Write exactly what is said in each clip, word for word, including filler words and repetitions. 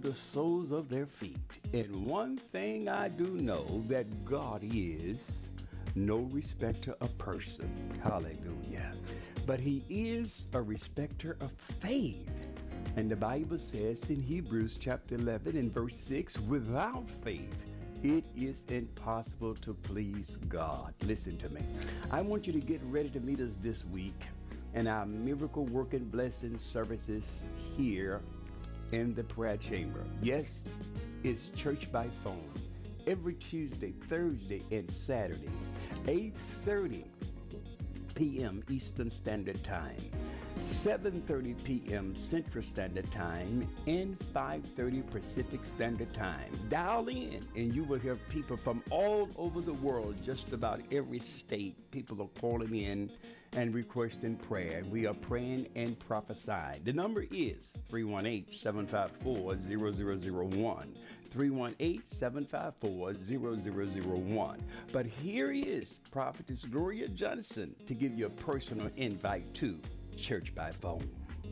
the soles of their feet. And one thing I do know that God is no respecter of person. Hallelujah. But he is a respecter of faith. And the Bible says in Hebrews chapter eleven and verse six, without faith, it is impossible to please God. Listen to me. I want you to get ready to meet us this week in our miracle working blessing services here in the prayer chamber. Yes, it's church by phone every Tuesday, Thursday, and Saturday, eight thirty p.m. Eastern Standard Time, seven thirty p.m. Central Standard Time, and five thirty Pacific Standard Time. Dial in and you will hear people from all over the world, just about every state. People are calling in and requesting prayer. We are praying and prophesying. The number is three one eight, seven five four, zero zero zero one. three one eight, seven five four, zero zero zero one. But here is Prophetess Gloria Johnson to give you a personal invite to Church by Phone.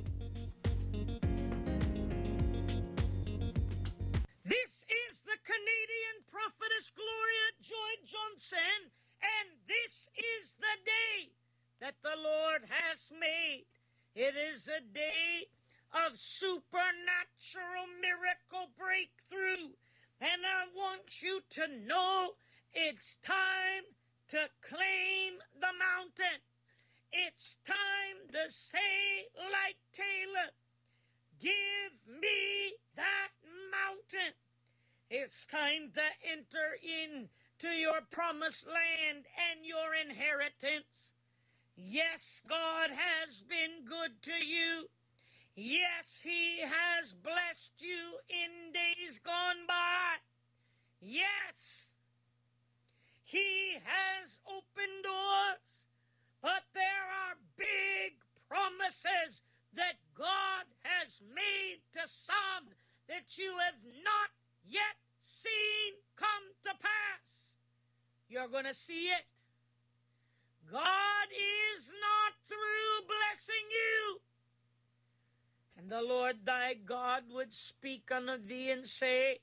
This is the Canadian Prophetess Gloria Joy Johnson, and this is the day that the Lord has made. It is a day of supernatural miracle breakthrough. And I want you to know it's time to claim the mountain. It's time to say like Caleb, give me that mountain. It's time to enter into your promised land and your inheritance. Yes, God has been good to you. Yes, he has blessed you in days gone by. Yes, he has opened doors, but there are big promises that God has made to some that you have not yet seen come to pass. You're going to see it. God is not through blessing you. And the Lord thy God would speak unto thee and say,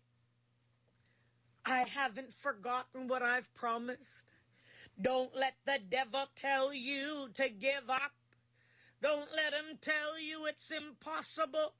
I haven't forgotten what I've promised. Don't let the devil tell you to give up. Don't let him tell you it's impossible.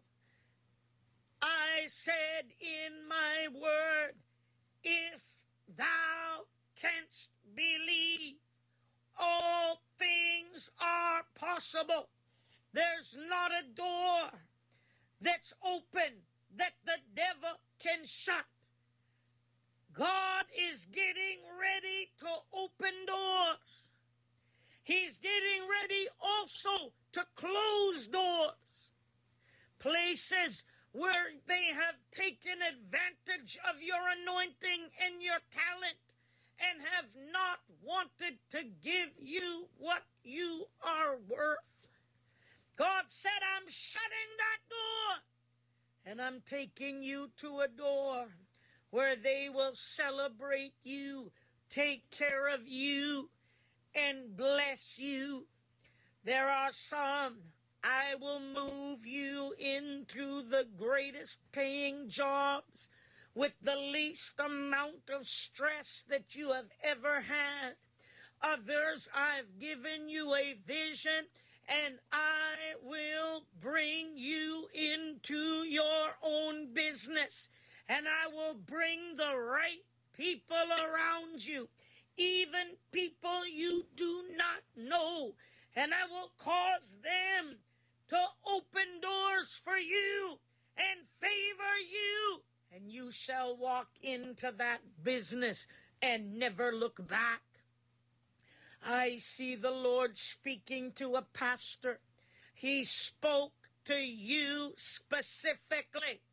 I said in my word, if thou canst believe, all things are possible. There's not a door that's open that the devil can shut. God is getting ready to open doors. He's getting ready also to close doors. Places where they have taken advantage of your anointing and your talent and have not wanted to give you what you are worth. God said, I'm shutting that door, and I'm taking you to a door where they will celebrate you, take care of you, and bless you. There are some, I will move you into the greatest paying jobs with the least amount of stress that you have ever had. Others, I've given you a vision, and I will bring you into your own business, and I will bring the right people around you, even people you do not know, and I will cause them to open doors for you and favor you, and you shall walk into that business and never look back. I see the Lord speaking to a pastor. He spoke to you specifically,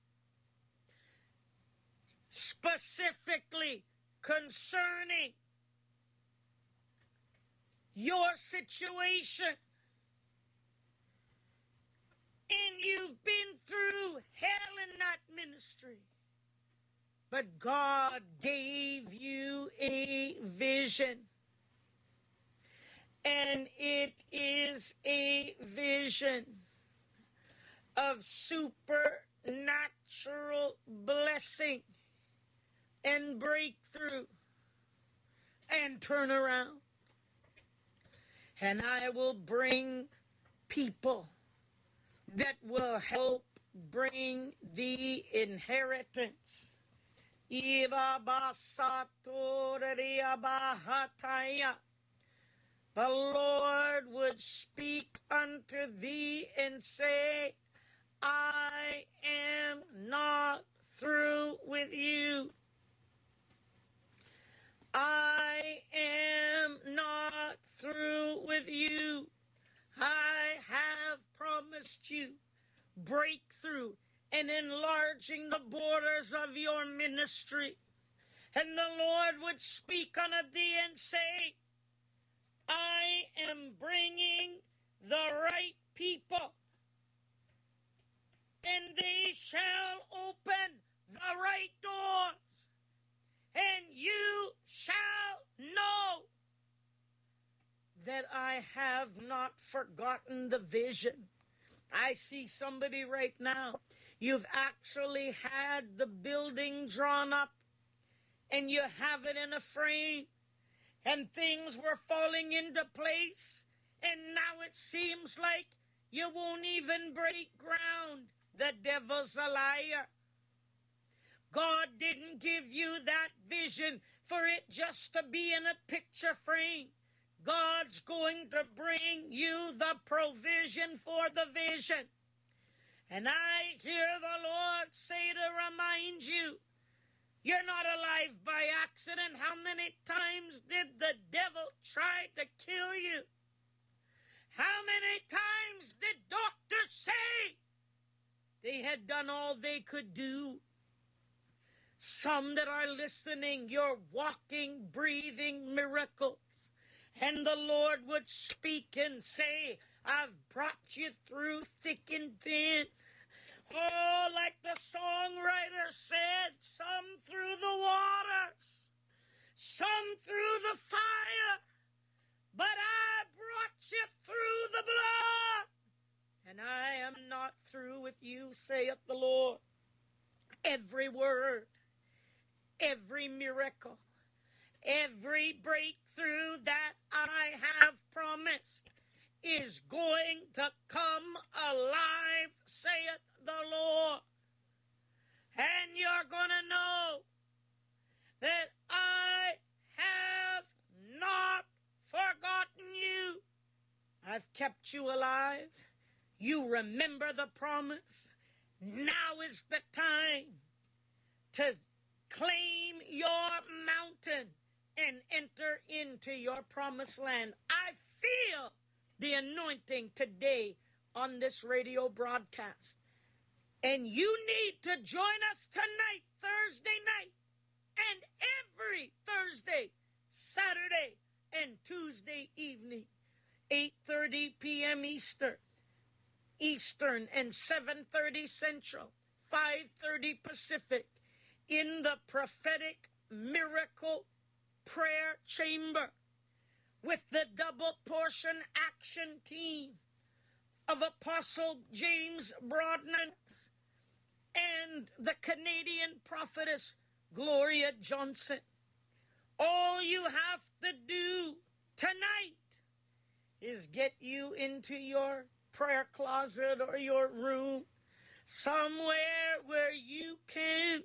specifically concerning your situation. And you've been through hell in that ministry. But God gave you a vision. And it is a vision of supernatural supernatural blessing and breakthrough and turn around. And I will bring people that will help bring the inheritance. The Lord would speak unto thee and say, I am not through with you. I am not through with you. I have promised you breakthrough and enlarging the borders of your ministry. And the Lord would speak unto thee and say, I am bringing the right people, and they shall open the right doors, and you shall know that I have not forgotten the vision. I see somebody right now. You've actually had the building drawn up, and you have it in a frame, and things were falling into place, and now it seems like you won't even break ground. The devil's a liar. God didn't give you that vision for it just to be in a picture frame. God's going to bring you the provision for the vision. And I hear the Lord say to remind you, you're not alive by accident. How many times did the devil try to kill you? How many times did doctors say they had done all they could do? Some that are listening, you're walking, breathing miracles. And the Lord would speak and say, I've brought you through thick and thin. Oh, like the songwriter said, some through the waters, some through the fire, but I brought you through the blood. And I am not through with you, saith the Lord. Every word, every miracle, every breakthrough that I have promised is going to come alive, saith the Lord. And you're going to know that I have not forgotten you. I've kept you alive. You remember the promise. Now is the time to claim your mountain and enter into your promised land. I feel the anointing today on this radio broadcast. And you need to join us tonight, Thursday night, and every Thursday, Saturday, and Tuesday evening, eight thirty p.m. Eastern, Eastern and seven thirty Central, five thirty Pacific, in the prophetic miracle prayer chamber with the double portion action team of Apostle James Broadman and the Canadian prophetess Gloria Johnson. All you have to do tonight is get you into your prayer closet or your room, somewhere where you can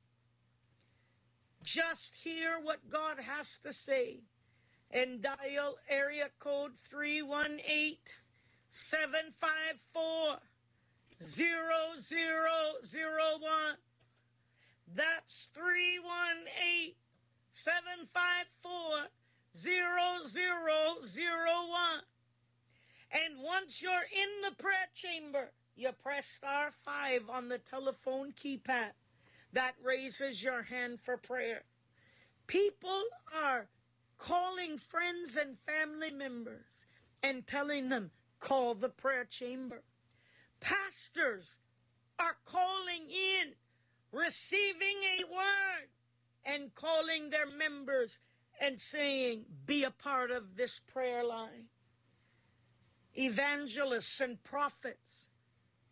just hear what God has to say, and dial area code three one eight, seven five four, zero zero zero one. That's three one eight, seven five four, zero zero zero one. And once you're in the prayer chamber, you press star five on the telephone keypad. That raises your hand for prayer. People are calling friends and family members and telling them, call the prayer chamber. Pastors are calling in, receiving a word, and calling their members and saying, be a part of this prayer line. Evangelists and prophets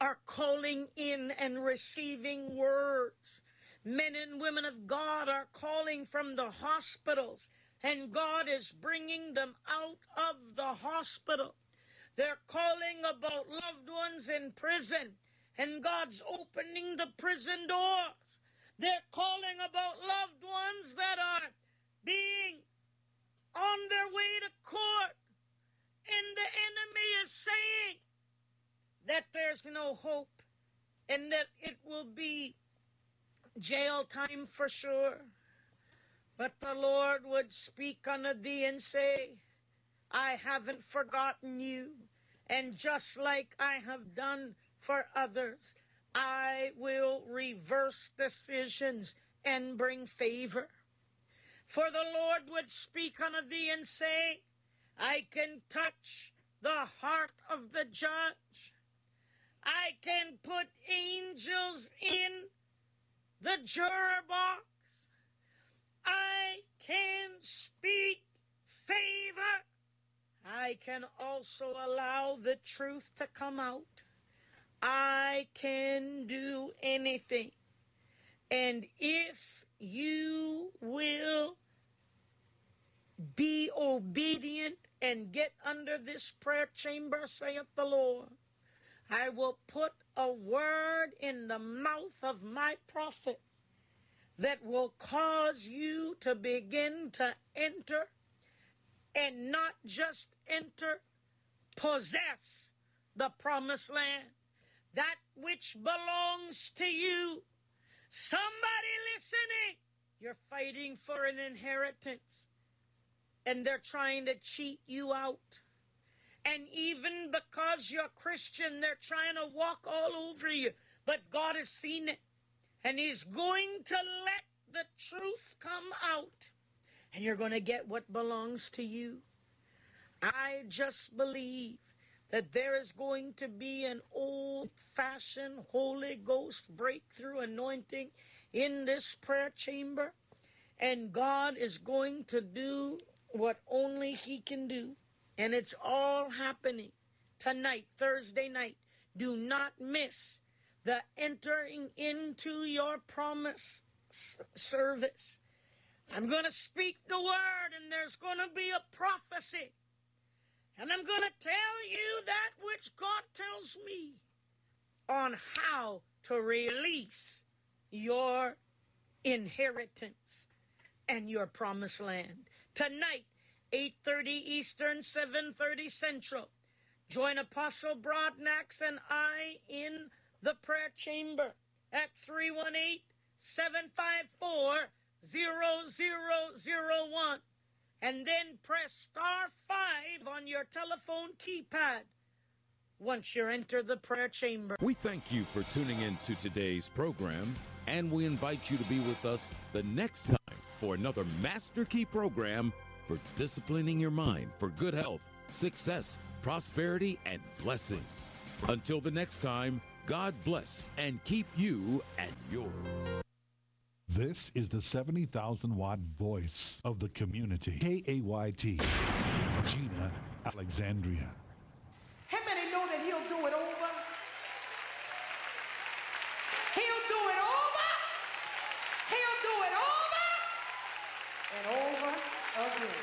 are calling in and receiving words. Men and women of God are calling from the hospitals, and God is bringing them out of the hospital. They're calling about loved ones in prison, and God's opening the prison doors. They're calling about loved ones that are being on their way to court, and the enemy is saying that there's no hope and that it will be jail time for sure. But the Lord would speak unto thee and say, I haven't forgotten you. And just like I have done for others, I will reverse decisions and bring favor. For the Lord would speak unto thee and say, I can touch the heart of the judge. I can put angels in the juror box. I can speak favor. I can also allow the truth to come out. I can do anything. And if you will be obedient and get under this prayer chamber, saith the Lord, I will put a word in the mouth of my prophet that will cause you to begin to enter, and not just enter, possess the promised land, that which belongs to you. Somebody listening, you're fighting for an inheritance, and they're trying to cheat you out. And even because you're Christian, they're trying to walk all over you. But God has seen it, and he's going to let the truth come out, and you're going to get what belongs to you. I just believe that there is going to be an old-fashioned Holy Ghost breakthrough anointing in this prayer chamber, and God is going to do what only he can do. And it's all happening tonight, Thursday night. Do not miss the entering into your promise service. I'm going to speak the word, and there's going to be a prophecy. And I'm going to tell you that which God tells me on how to release your inheritance and your promised land. Tonight, eight thirty Eastern, seven thirty Central. Join Apostle Broadnax and I in the prayer chamber at three one eight, seven five four, zero zero zero one. And then press star five on your telephone keypad once you enter the prayer chamber. We thank you for tuning in to today's program, and we invite you to be with us the next time for another Master Key program for disciplining your mind for good health, success, prosperity, and blessings. Until the next time, God bless and keep you and yours. This is the seventy thousand watt voice of the community. K A Y T, Gina Alexandria. How many know that he'll do it over? He'll do it over. He'll do it over and over again.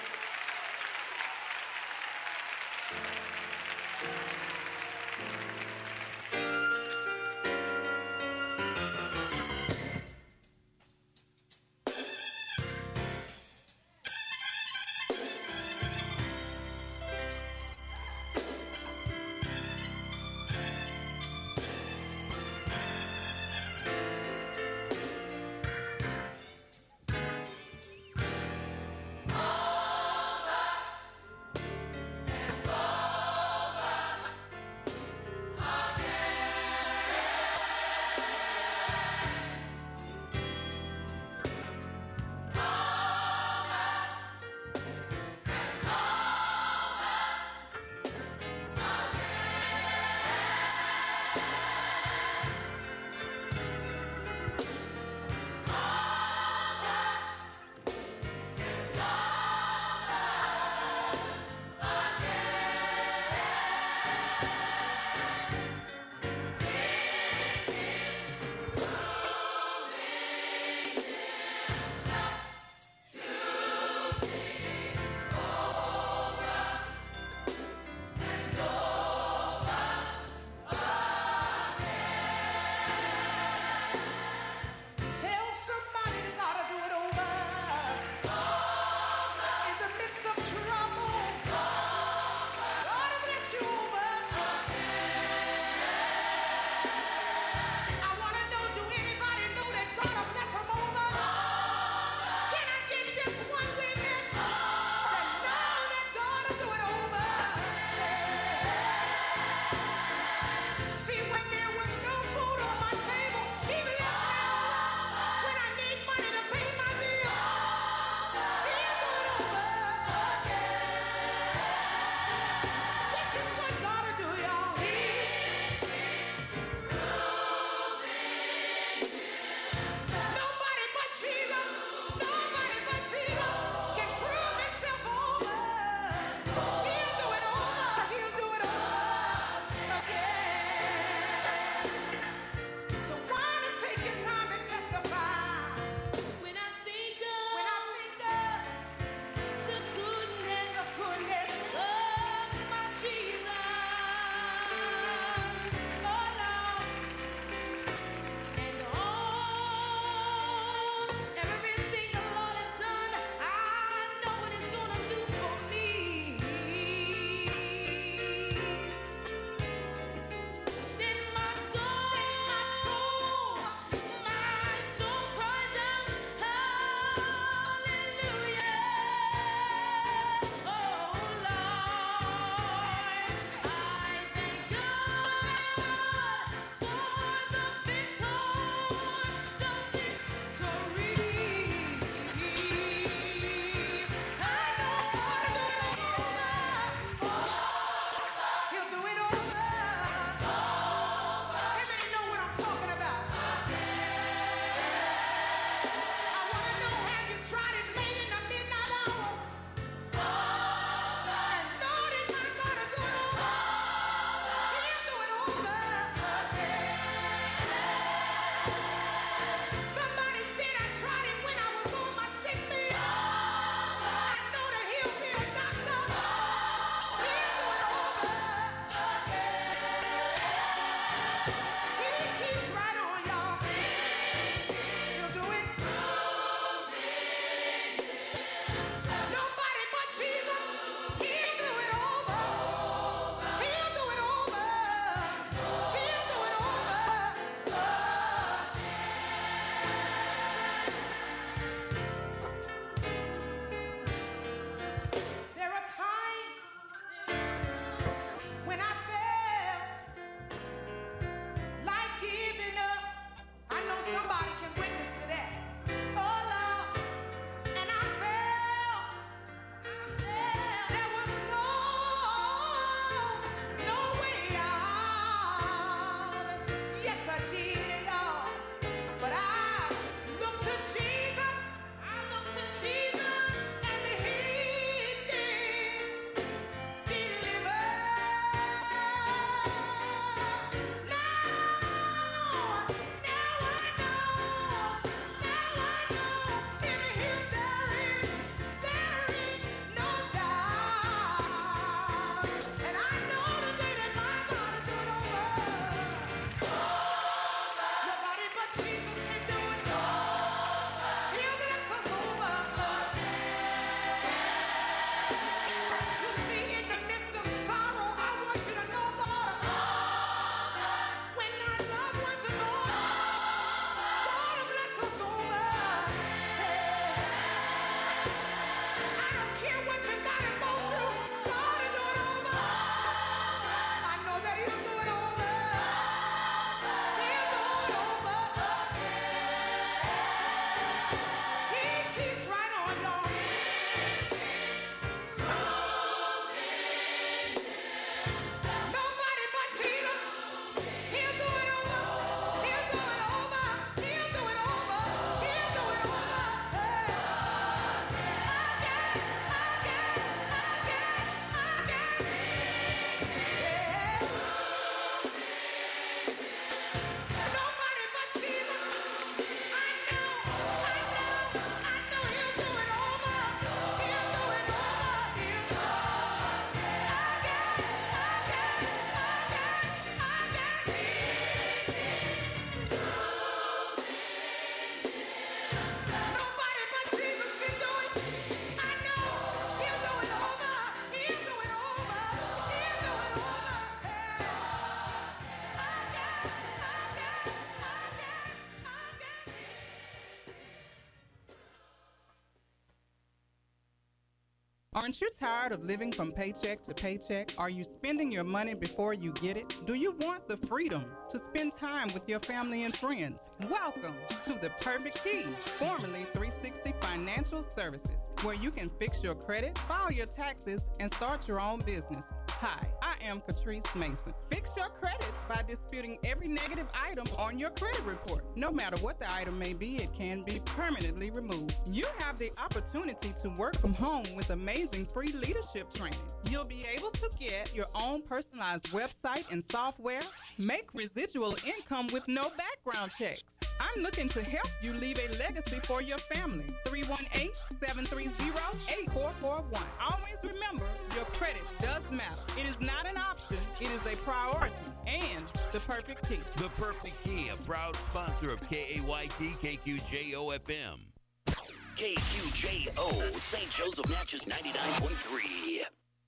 Aren't you tired of living from paycheck to paycheck? Are you spending your money before you get it? Do you want the freedom to spend time with your family and friends? Welcome to The Perfect Key, formerly three sixty Financial Services, where you can fix your credit, file your taxes, and start your own business. Hi, I am Catrice Mason. Fix your credit by disputing every negative item on your credit report. No matter what the item may be, it can be permanently removed. You have the opportunity to work from home with amazing free leadership training. You'll be able to get your own personalized website and software, make residual income with no background checks. I'm looking to help you leave a legacy for your family. three one eight, seven three zero, eight four four one. Always remember, your credit does matter. It is not an option, it is a priority. And The Perfect Key. The Perfect Key, a proud sponsor of K A Y T K Q J O F M. K Q J O, Saint Joseph Natchez ninety-nine point three.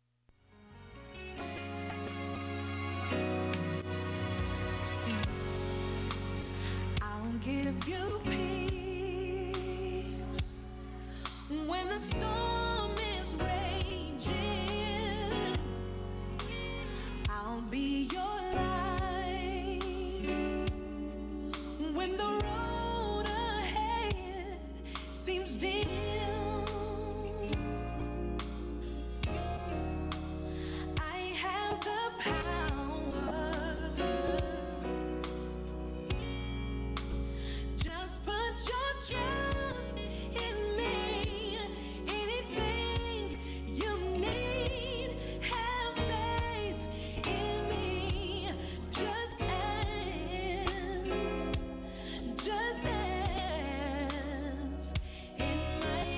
I'll give you peace when the storm is raging. I'll be your light when the road ahead seems dim. I have the power. Just put your trust in me. Anything you need, have faith in me. Just ask, just ask in my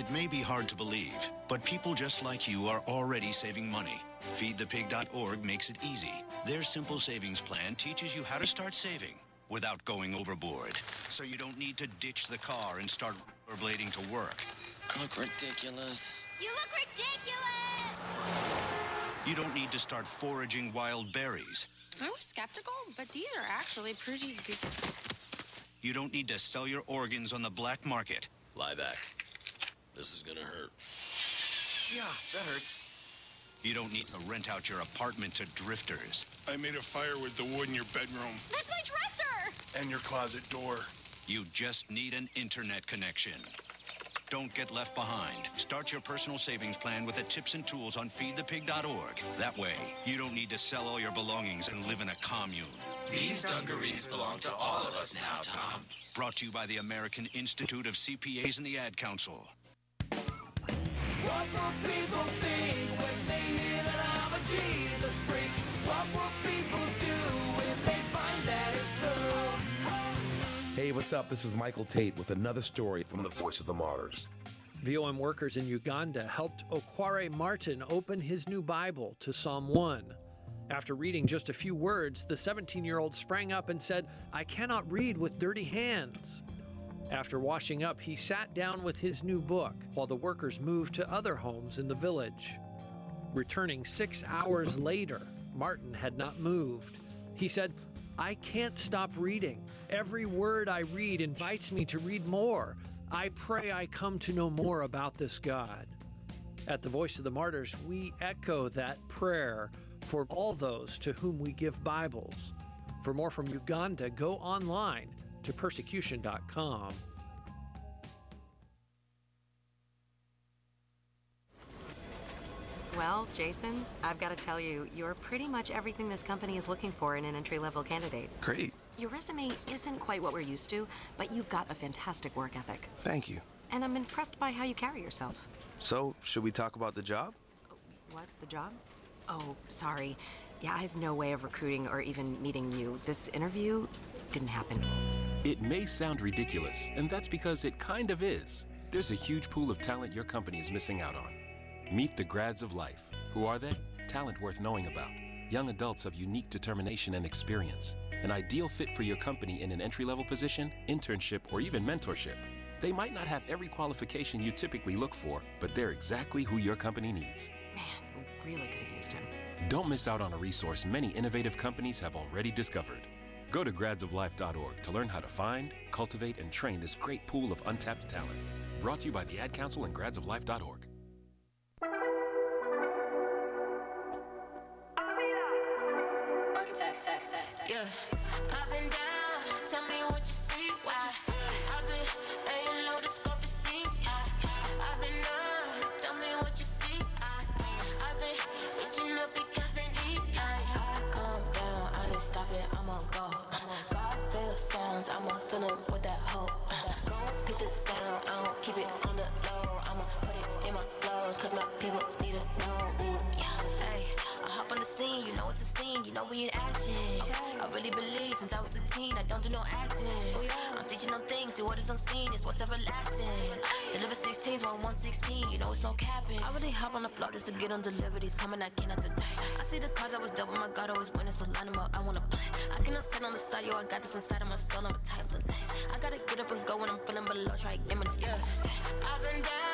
It may be hard to believe, but people just like you are already saving money. feed the pig dot org makes it easy. Their simple savings plan teaches you how to start saving without going overboard. So you don't need to ditch the car and start rollerblading to work. Look ridiculous. You look ridiculous! You don't need to start foraging wild berries. I was skeptical, but these are actually pretty good. You don't need to sell your organs on the black market. Lie back. This is gonna hurt. Yeah, that hurts. You don't need to rent out your apartment to drifters. I made a fire with the wood in your bedroom. That's my dresser! And your closet door. You just need an internet connection. Don't get left behind. Start your personal savings plan with the tips and tools on feed the pig dot org. That way, you don't need to sell all your belongings and live in a commune. These dungarees belong to all of us now, Tom. Brought to you by the American Institute of C P As and the Ad Council. What will people think when they hear that I'm a Jesus freak? What will people do if they find that it's true? Hey, what's up? This is Michael Tate with another story from the Voice of the Martyrs. V O M workers in Uganda helped Okware Martin open his new Bible to Psalm one. After reading just a few words, the seventeen-year-old sprang up and said, "I cannot read with dirty hands." After washing up, he sat down with his new book while the workers moved to other homes in the village. Returning six hours later, Martin had not moved. He said, "I can't stop reading. Every word I read invites me to read more. I pray I come to know more about this God." At the Voice of the Martyrs, we echo that prayer for all those to whom we give Bibles. For more from Uganda, go online to persecution dot com. Well, Jason, I've got to tell you, you're pretty much everything this company is looking for in an entry-level candidate. Great. Your resume isn't quite what we're used to, but you've got a fantastic work ethic. Thank you. And I'm impressed by how you carry yourself. So, should we talk about the job? What, the job? Oh, sorry. Yeah, I have no way of recruiting or even meeting you. This interview didn't happen. It may sound ridiculous, and that's because it kind of is. There's a huge pool of talent your company is missing out on. Meet the grads of life. Who are they? Talent worth knowing about. Young adults of unique determination and experience. An ideal fit for your company in an entry-level position, internship, or even mentorship. They might not have every qualification you typically look for, but they're exactly who your company needs. Man, we really could have used him. Don't miss out on a resource many innovative companies have already discovered. Go to grads of life dot org to learn how to find, cultivate, and train this great pool of untapped talent. Brought to you by the Ad Council and grads of life dot org. Yeah, I've been down. Tell me what you see. Why? I've been laying low, the scope is seen. I've been up. Tell me what you see. I, I've been itching up because they need. I, I calm down. I ain't stopping. I'm on go. God feel sounds. I'm on feeling with that hope. Go get the sound. I don't keep it on the low. I'ma put it in my clothes. Cause my people need to know. Ooh, yeah, hey. I hop on the scene. You know it's a scene. You know we in action. I really believe since I was a teen, I don't do no acting. I'm teaching them things, see what is unseen is what's everlasting. Deliver sixteens, one one sixteen, you know it's no capping. I really hop on the floor just to get them delivered. He's coming, I cannot today. I see the cards, I was double, my God always winning, so line them up, I wanna play. I cannot sit on the side, yo, I got this inside of my soul, I'm a type of nice. I gotta get up and go when I'm feeling below, try to get me this. Yeah. I've been down.